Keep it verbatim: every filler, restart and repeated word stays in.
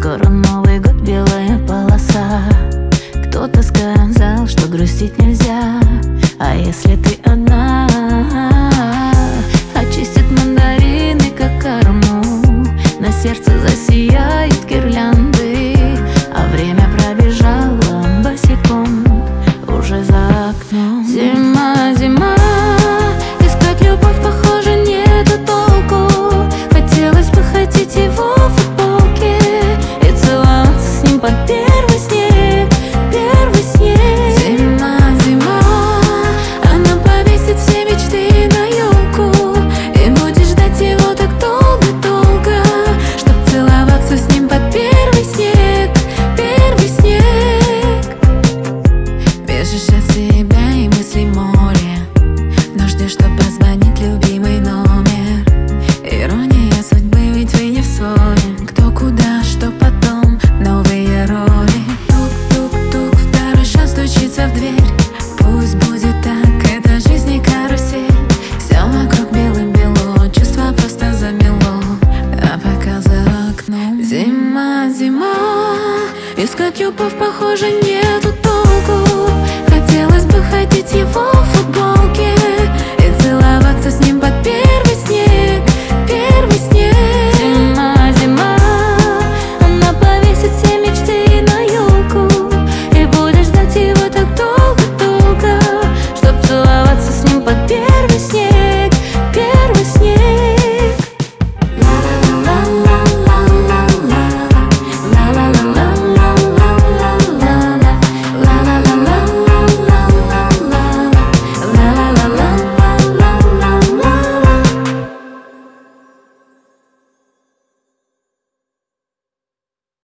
Скоро Новый год, белая полоса. Кто-то сказал, что грустить нельзя. А если ты одна, очистит мандарины, как корму. На сердце засияют гирлянды, а время пробежало босиком уже за окном. Зима, зима, искать любовь, похоже, нету толку. Хотелось бы ходить его в футболке и целоваться с ним под первый снег, первый снег. Зима, зима, она повесит все мечты на елку и будет ждать его так долго-долго, чтоб целоваться с ним под первый снег, первый снег. Бежишь от себя и мысли море, но ждешь, что позвонит любимый номер. Ирония судьбы, ведь вы не в ссоре. Кто, куда, что потом, новые роли. Тук-тук-тук, второй шанс стучится в дверь. Пусть будет так, это жизнь не карусель. Все вокруг белым-бело, чувства просто замело. А пока за окном зима, зима, искать любовь, похоже, нету толку. Хотелось бы ходить его в футболке и целоваться с ним под песню.